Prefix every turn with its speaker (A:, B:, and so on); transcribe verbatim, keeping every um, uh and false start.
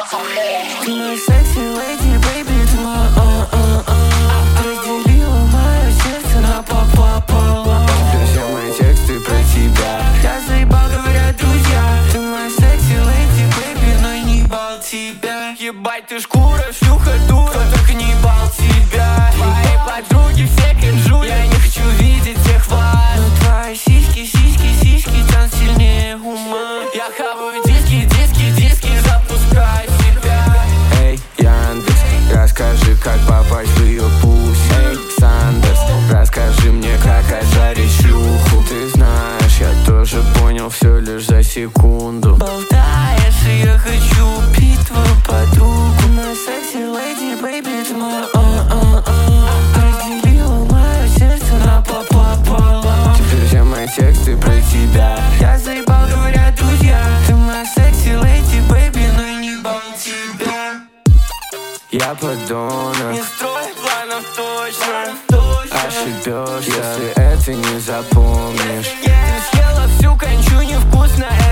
A: Ты моя секси леди, бэйби, ты моя а-а-а. Разделила мое сердце на пополам.
B: Теперь все мои тексты про тебя.
A: Я заебал, говорят друзья. Ты моя секси леди, бэйби, но не ебал тебя. Ебать, ты шкура, шлюха, дура, кто только не ебал тебя. Твои подруги все кринжу, я не хочу видеть всех вас. Но твои сиськи, сиськи, сиськи тянут сильнее ума. Я хаваю диски, диски, диски, запускай себя.
B: Эй, Яндекс, расскажи, как попасть в ее пусть. Эй, Сандерс, расскажи мне, как ожарить шлюху. Ты знаешь, я тоже понял все лишь за секунду.
A: Болтаешь, и я хочу убить твою подругу. Ты моя секси леди, бэйби, ты моя а-а-а. Разделила мое сердце на пополам.
B: Теперь все мои тексты про тебя.
A: Я заебал, говорят друзья. Ты моя секси леди, бэйби, но я не ебал тебя.
B: Я подонок,
A: Не строй планов точно, точно.
B: ошибешься, если это не запомнишь.
A: Ты съела всю кончу, невкусно